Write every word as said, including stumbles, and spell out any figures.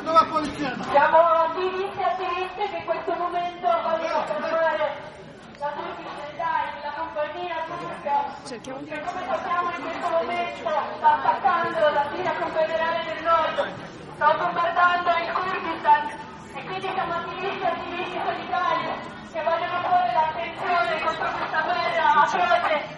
Siamo attivisti e attiviste che in questo momento vogliono fermare la Turkish Airlines, la compagnia turca, che come sappiamo in questo momento sta attaccando la Siria confederale del Nord, sta bombardando il Kurdistan e quindi siamo attivisti e attivisti solidari che vogliono porre l'attenzione contro questa guerra atroce